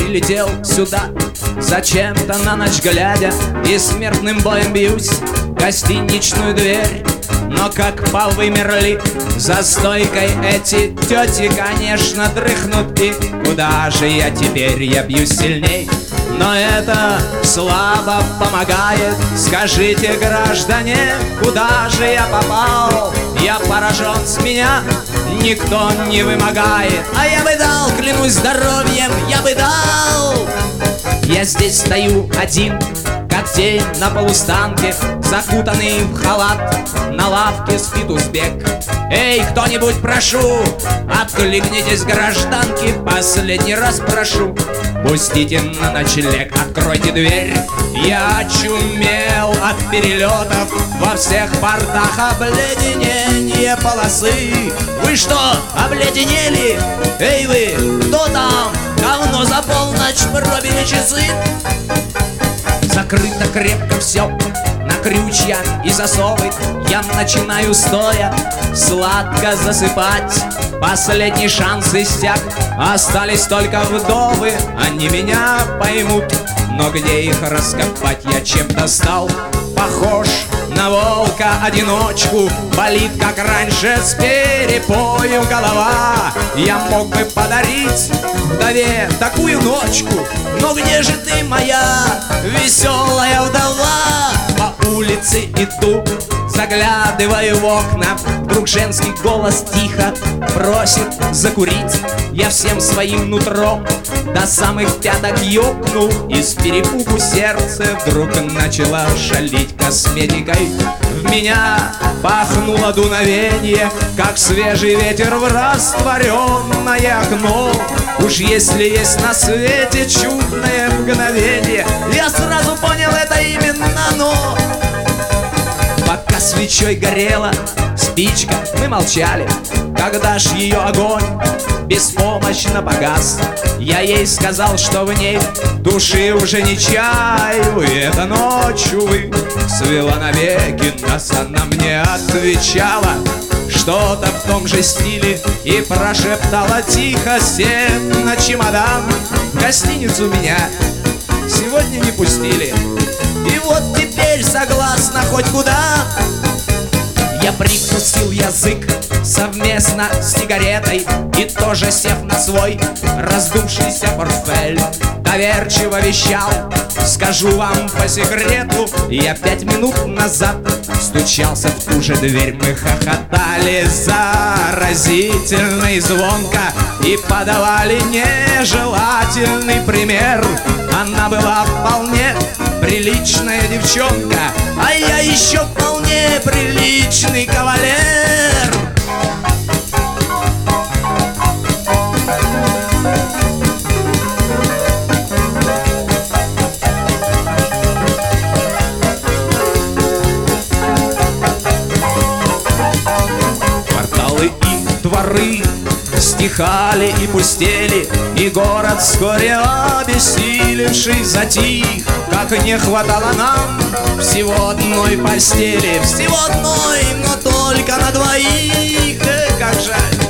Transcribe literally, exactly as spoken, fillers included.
прилетел сюда зачем-то на ночь глядя, и смертным боем бьюсь в гостиничную дверь. Но как повымерли за стойкой эти тети, конечно, дрыхнут, и куда же я теперь? Я бьюсь сильней, но это слабо помогает. Скажите, граждане, куда же я попал? Я поражен, с меня никто не вымогает. А я бы дал, клянусь здоровьем, я бы дал. Я здесь стою один, как тень на полустанке, закутанный в халат, на лавке спит узбек. Эй, кто-нибудь, прошу, откликнитесь, гражданки, последний раз прошу, пустите на ночлег, откройте дверь. Я очумел от перелетов, во всех портах обледенение полосы. Вы что, обледенели? Эй вы, кто там? Давно за полночь пробили часы. Закрыто крепко все на крючья и засовы. Я начинаю стоя сладко засыпать. Последний шанс иссяк, остались только вдовы. Они меня поймут, но где их раскопать? Я чем-то стал похож на волка-одиночку. Болит, как раньше, с перепоем голова. Я мог бы подарить вдове такую ночку, но где же ты, моя веселая вдова? По улице иду, заглядываю в окна, вдруг женский голос тихо просит закурить. Я всем своим нутром до самых пяток ёкнул, и с перепугу сердце вдруг начало шалить. Косметикой в меня пахнуло дуновенье, как свежий ветер в растворенное окно. Уж если есть на свете чудное мгновенье, я сразу понял, это именно оно. Пока свечой горела спичка, мы молчали. Когда ж ее огонь беспомощно погас, я ей сказал, что в ней души уже не чаю. И эта ночь, увы, свела навеки нас. Она мне отвечала что-то в том же стиле и прошептала тихо: сев на чемодан, в гостиницу меня сегодня не пустили. И вот теперь согласна хоть куда. Я прикусил язык совместно с сигаретой и тоже, сев на свой раздувшийся портфель, доверчиво вещал: скажу вам по секрету, я пять минут назад стучался в ту же дверь. Мы хохотали заразительно и звонко и подавали нежелательный пример. Она была вполне приличная девчонка, а я еще вполне приличный кавалер. Кварталы и дворы стихали и пустели, и город вскоре обессилевший затих. Как не хватало нам всего одной постели, всего одной, но только на двоих. Эх, как жаль.